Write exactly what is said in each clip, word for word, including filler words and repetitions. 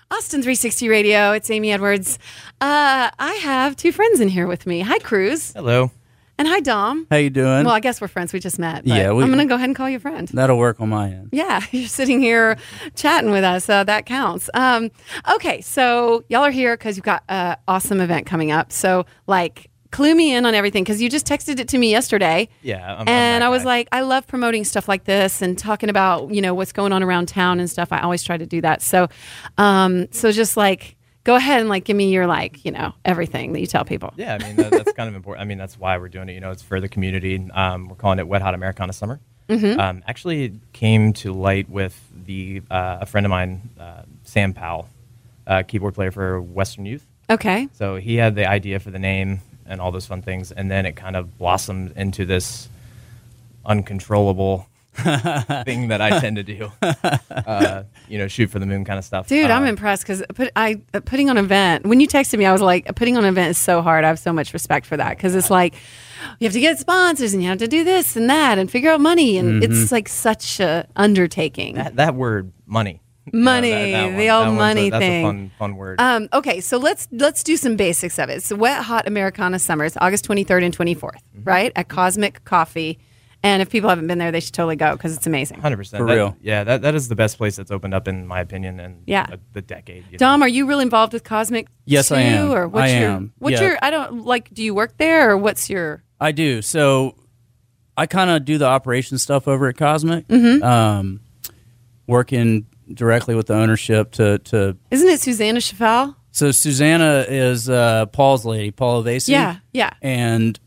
Austin three sixty Radio. It's Amy Edwards. Uh, I have two friends in here with me. Hi, Cruz. Hello. And hi, Dom. How you doing? Well, I guess we're friends. We just met. But Yeah, we- I'm going to go ahead and call you a friend. That'll work on my end. Yeah, you're sitting here chatting with us. Uh, that counts. Um, okay, so y'all are here because you've got an awesome event coming up. So, like, clue me in on everything because you just texted it to me yesterday. Yeah, I'm, I'm and that I was guy. like, I love promoting stuff like this and talking about, you know, what's going on around town and stuff. I always try to do that. So, um, so just like, go ahead and like give me your like, you know, everything that you tell people. Yeah, I mean that, that's kind of important. I mean that's why we're doing it. You know, it's for the community. Um, we're calling it Wet Hot Americana Summer. Mm-hmm. Um, actually, it came to light with the uh, a friend of mine, uh, Sam Powell, uh, keyboard player for Western Youth. Okay. So he had the idea for the name and all those fun things, and then it kind of blossomed into this uncontrollable thing that I tend to do. Uh, you know, shoot for the moon kind of stuff. Dude, uh, I'm impressed because put, I uh, putting on an event. When you texted me, I was like, putting on an event is so hard. I have so much respect for that because it's like you have to get sponsors and you have to do this and that and figure out money, and Mm-hmm. it's like such a undertaking. that, that word, money. You know, Money, that- that the one- old that one's money a, that's thing. a fun, fun word. Um, okay, so let's let's do some basics of it. So Wet Hot Americana Summer. It's August twenty-third and twenty-fourth, Mm-hmm. right? At Cosmic Coffee. And if people haven't been there, they should totally go because it's amazing. one hundred percent. For That- real. Yeah, that, that is the best place that's opened up, in my opinion, in Yeah. the, the decade. you know. Dom, are you really involved with Cosmic? Yes, too, I am. Or what's I your, am. What's Yeah. your? I don't like. Do you work there, or what's your? I do. So I kind of do the operation stuff over at Cosmic, Mm-hmm. um, working directly with the ownership to, to Isn't it Susanna Chafal? So Susanna is uh, Paul's lady, Paul Avesi. Yeah, yeah. And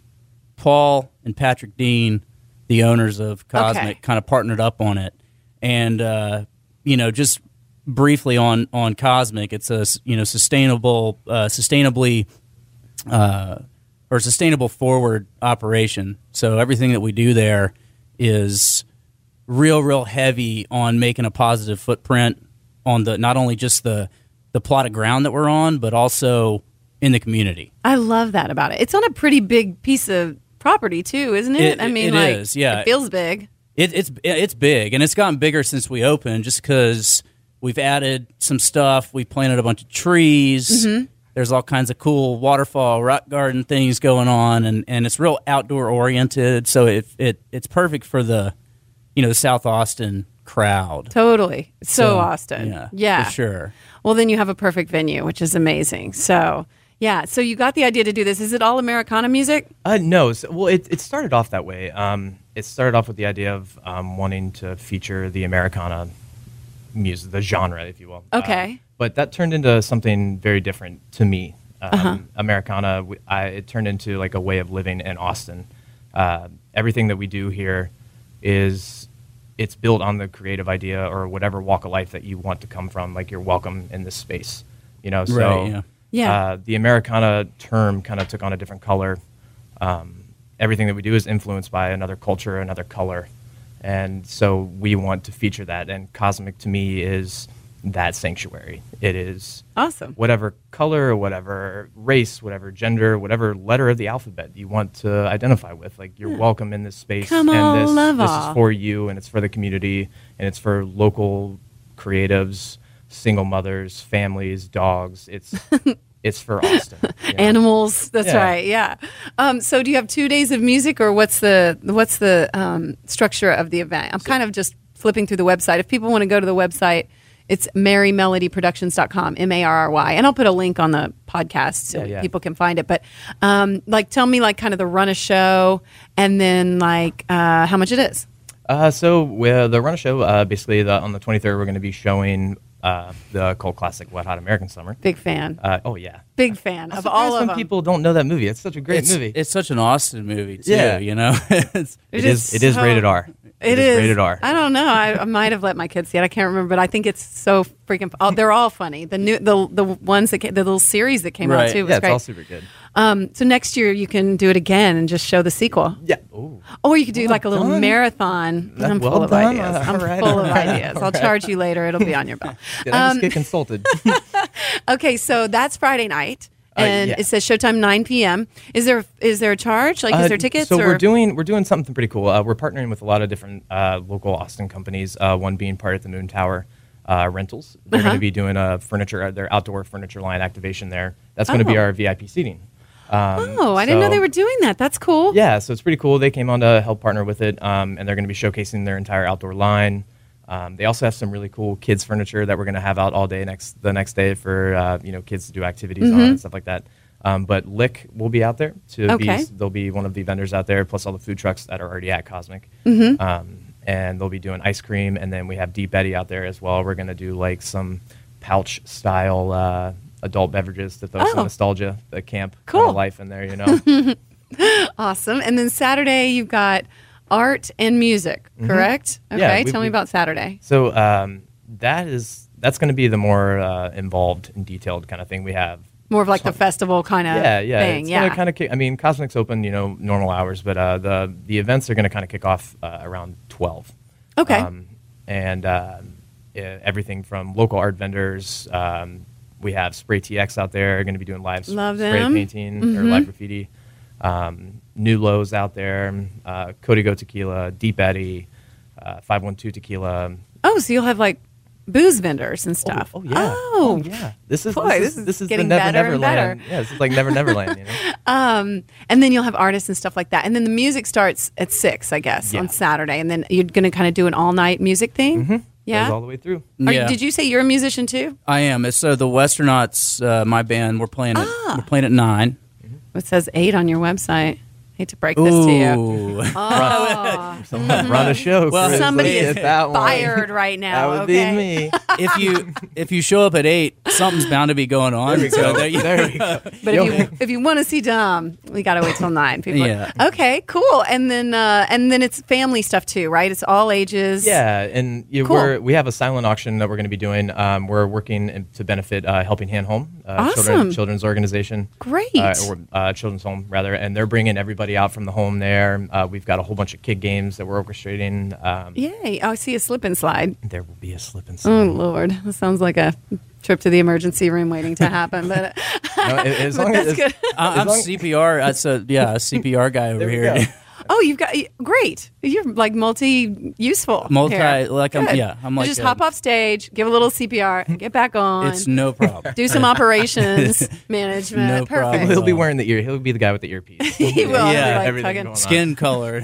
Paul and Patrick Dean, the owners of Cosmic, Okay. kind of partnered up on it. And, uh, you know, just briefly on, on Cosmic, it's a, you know, sustainable, uh, sustainably, uh, or sustainable forward operation. So everything that we do there is real, real heavy on making a positive footprint on the, not only just the, the plot of ground that we're on, but also in the community. I love that about it. It's on a pretty big piece of property too, isn't it? It- I mean, it like, is, yeah. it feels big. It, it's it's big, and it's gotten bigger since we opened, just because we've added some stuff. We planted a bunch of trees. Mm-hmm. There's all kinds of cool waterfall, rock garden things going on, and, and it's real outdoor oriented. So it it it's perfect for the, you know, the South Austin crowd. Totally. It's so, Austin. Yeah, Yeah. for sure. Well, then you have a perfect venue, which is amazing. So, yeah. So you got the idea to do this. Is it all Americana music? Uh, no, so, well, it, it started off that way. Um, it started off with the idea of um, wanting to feature the Americana music, the genre, if you will. Okay. Uh, but that turned into something very different to me. Um, Uh-huh. Americana, w- I, it turned into like a way of living in Austin. Uh, everything that we do here is, it's built on the creative idea or whatever walk of life that you want to come from. Like, you're welcome in this space, you know. So Right, yeah. Yeah. uh, the Americana term kind of took on a different color. Um, everything that we do is influenced by another culture, another color, and so we want to feature that. And Cosmic, to me, is that sanctuary. It is Awesome. whatever color, whatever race, whatever gender, whatever letter of the alphabet you want to identify with. Like, you're welcome in this space. Come and on, this, love this all. is for you, and it's for the community, and it's for local creatives, single mothers, families, dogs. It's it's for Austin. you know? Animals. That's Yeah. right. Yeah. Um, so do you have two days of music, or what's the what's the um, structure of the event? I'm kind of just flipping through the website. If people want to go to the website, it's mary melody productions dot com, M A R R Y. And I'll put a link on the podcast so Yeah, yeah. people can find it. But um, like, tell me like kind of the run of show, and then like uh, how much it is. Uh, so with the run of show, uh, basically the, on the twenty-third, we're going to be showing uh, the cult classic Wet Hot American Summer. Big fan. Uh, oh yeah, Big fan I'm of all surprised of when them. people don't know that movie. It's such a great It's, movie. it's such an Austin movie, too, Yeah. you know? It's, it is. It is so- rated R. It is rated R. I don't know. I, I might have let my kids see it. I can't remember, but I think it's so freaking. Oh, they're all funny. The new, the the ones that came, the little series that came out Right. too was Yeah, it's great. all super good. Um, so next year you can do it again and just show the sequel. Yeah. Ooh. Or you could do Well like a little done. marathon. Well I'm full of done. ideas. I'm All right, full all of right, ideas. all I'll right. charge you later. It'll be on your bill. Did I Um, just get consulted? Okay, so that's Friday night, Uh, and yeah. it says showtime nine p.m. Is there is there a charge? Like, is Uh, there tickets? So or? we're doing we're doing something pretty cool. Uh, we're partnering with a lot of different uh, local Austin companies. Uh, one being part at the Moon Tower, uh, rentals. They're Uh-huh. going to be doing a furniture, their outdoor furniture line activation there. That's going to be Oh. our V I P seating. Um, Oh, I didn't know so- they were doing that. That's cool. Yeah, so it's pretty cool. They came on to help partner with it, um, and they're going to be showcasing their entire outdoor line. Um, they also have some really cool kids furniture that we're going to have out all day next the next day for uh, you know kids to do activities Mm-hmm. on and stuff like that. Um, but Lick will be out there to Okay. be they'll be one of the vendors out there, plus all the food trucks that are already at Cosmic. Mm-hmm. Um, and they'll be doing ice cream, and then we have Deep Eddy out there as well. We're going to do like some pouch style uh, adult beverages to throw Oh. some nostalgia, the camp kind Cool. of life in there, you know. Awesome. And then Saturday, you've got art and music, correct? Mm-hmm. Yeah, Okay. we- Tell me we- about Saturday. So um, that is that's going to be the more uh, involved and detailed kind of thing we have. More of like the festival kind of Yeah, yeah. thing. It's Yeah. gonna kind of kick. I mean, Cosmic's open, you know, normal hours, but uh, the the events are going to kind of kick off uh, around twelve. Okay. Um, and uh, yeah, everything from local art vendors. Um, we have Spray T X out there, going to be doing live s- Love spray them. painting or Mhm. live graffiti. Um, New Lows out there, uh, Código Tequila, Deep Eddy, uh, five one two Tequila. Oh, so you'll have like booze vendors and stuff. Oh, oh, yeah. Oh, yeah. This is Boy, this this is is this is getting the Never better Never and Land. better. Yeah, this is like Never Never Land. You know? Um, and then you'll have artists and stuff like that. And then the music starts at six, I guess, Yeah. on Saturday. And then you're going to kind of do an all night music thing. Mm-hmm. Yeah. Goes all the way through. Are- Yeah. Did you say you're a musician too? I am. So the Westernauts, uh, my band, we're playing at Ah. we're playing at nine. It says eight on your website. Hate to break this to you. Ooh. Oh, Run a show. Well, Chris. somebody Let's is get that one. fired right now. That would okay? be me. if you if you show up at eight, something's bound to be going on. There we So go. there you- There we go. But if you if you want to see Dom, we got to wait till nine. People are- Yeah. okay, cool. And then uh, and then it's family stuff too, right? It's all ages. Yeah, and you know, Cool. we're, we have a silent auction that we're going to be doing. Um, we're working in, to benefit uh, Helping Hand Home, uh, Awesome. children, children's organization. Great. Uh, or uh, children's home, rather. And they're bringing everybody out from the home there. Uh, we've got a whole bunch of kid games that we're orchestrating. Um, Yay! Oh, I see a slip and slide. There will be a slip and Oh slide. Lord, that sounds like a trip to the emergency room waiting to happen. But No, as But long that's as, good. I- as I'm long- C P R. That's a yeah, a C P R guy over There we here. go. oh, you've got great. You're like multi-useful. Multi- here. like I'm- Good. yeah, I'm You like just a- hop off stage, give a little C P R, get back on. It's no problem. do some operations management. No Perfect. problem. He'll be wearing the ear. He'll be the guy with the earpiece. He will. Yeah. He'll be, like, Everything tugging. going on. Skin color.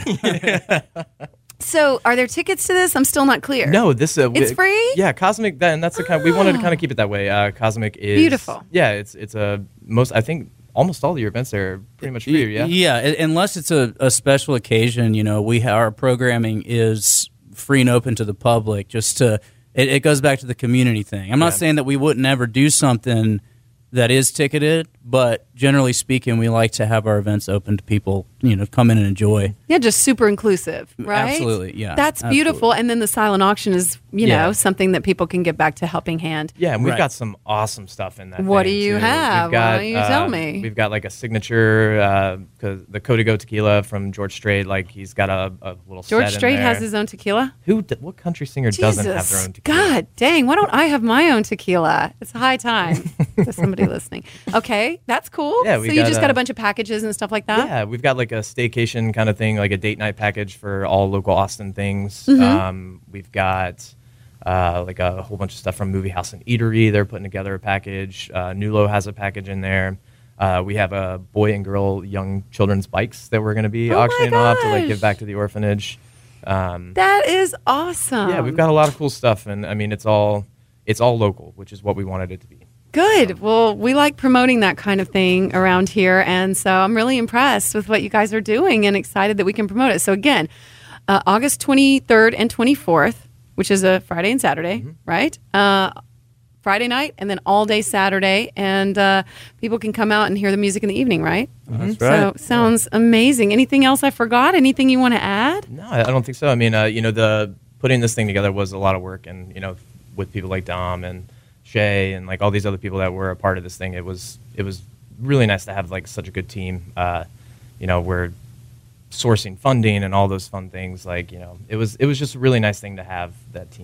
So, are there tickets to this? I'm still not clear. No, this uh, It's we- free? Yeah, Cosmic. Then that's the kind. We wanted to kind of keep it that way. Uh, Cosmic is Beautiful. Yeah, it's it's a most. I think almost all of your events are pretty much free. Yeah. Yeah, u- unless it's a, a special occasion, you know, we ha- our programming is free and open to the public. Just to it, it goes back to the community thing. I'm not Yeah. saying that we wouldn't ever do something that is ticketed, but generally speaking, we like to have our events open to people, you know, come in and enjoy. Yeah, just super inclusive, right? Absolutely, yeah, That's beautiful. absolutely. And then the silent auction is, you Yeah. know, something that people can get back to Helping Hand. Yeah, and we've Right. got some awesome stuff in that. What thing, do you too. have? We've got, Why don't you tell uh, me? We've got like a signature, uh, 'cause the Código Tequila from George Strait. Like he's got a, a little George set in Strait there. has his own tequila. Who? d- What country singer doesn't have their Jesus, own tequila? God dang! Why don't I have my own tequila? It's high time for somebody listening. Okay, that's cool. Yeah, so we you got, just got uh, a bunch of packages and stuff like that. Yeah, we've got like a staycation kind of thing, like a date night package for all local Austin things. Mm-hmm. Um, we've got uh, like a whole bunch of stuff from Movie House and Eatery. They're putting together a package. Uh, Nulo has a package in there. Uh, we have a boy and girl young children's bikes that we're going to be Oh my auctioning off to like gosh. give back to the orphanage. Um, That is awesome. yeah, we've got a lot of cool stuff, and I mean it's all it's all local, which is what we wanted it to be. Good. Well, we like promoting that kind of thing around here. And so I'm really impressed with what you guys are doing and excited that we can promote it. So, again, uh, August twenty-third and twenty-fourth, which is a Friday and Saturday, Mm-hmm. right? Uh, Friday night and then all day Saturday. And uh, people can come out and hear the music in the evening, right? That's So, sounds amazing. Anything else I forgot? Anything you want to add? No, I I don't think so. I mean, uh, you know, the putting this thing together was a lot of work, and you know, with people like Dom and Shay and like all these other people that were a part of this thing, it was it was really nice to have like such a good team. Uh, you know, we're sourcing funding and all those fun things. Like, you know, it was it was just a really nice thing to have that team.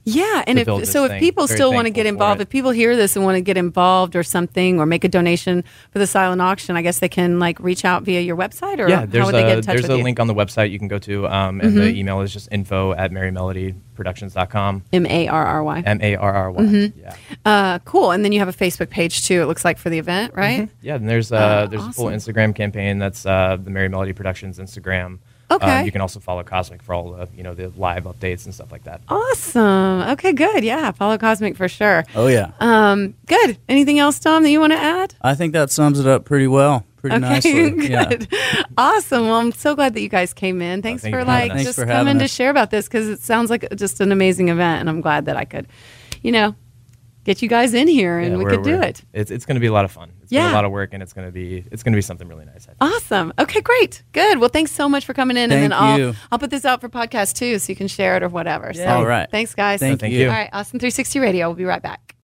Yeah, and to if build this so, if thing. people Very still want to thankful get for involved, it. if people hear this and want to get involved or something, or make a donation for the silent auction, I guess they can like reach out via your website, or Yeah, how there's would they get a in touch there's with a you? link on the website you can go to, um, and the email is just info at mary melody productions dot com. M A R R Y. M A R R Y. Yeah. Uh, cool. And then you have a Facebook page too. It looks like for the event, right? Yeah, and there's uh, Uh, there's a full awesome. Instagram campaign that's uh, the Mary Melody Productions Instagram. Okay. Um, you can also follow Cosmic for all the you know the live updates and stuff like that. Awesome. Okay, good. Yeah, follow Cosmic for sure. Oh yeah, Um, good. Anything else, Tom, that you want to add? I think that sums it up pretty well, pretty Okay, nicely. Yeah. good. Awesome. Well, I'm so glad that you guys came in. Thanks thank for you for having like us. Thanks just for coming having to us. share about this, because it sounds like just an amazing event, and I'm glad that I could, you know, get you guys in here and Yeah, we we're- could do we're- it. It's it's going to be a lot of fun. It's Yeah. been a lot of work, and it's going to be it's going to be something really nice. I think. Awesome. Okay, great. Good. Well, thanks so much for coming in. Thank and then I'll you. I'll put this out for podcast too, so you can share it or whatever. So All right. thanks, guys. Thank Thank you. you. All right, Austin three sixty Radio. We'll be right back.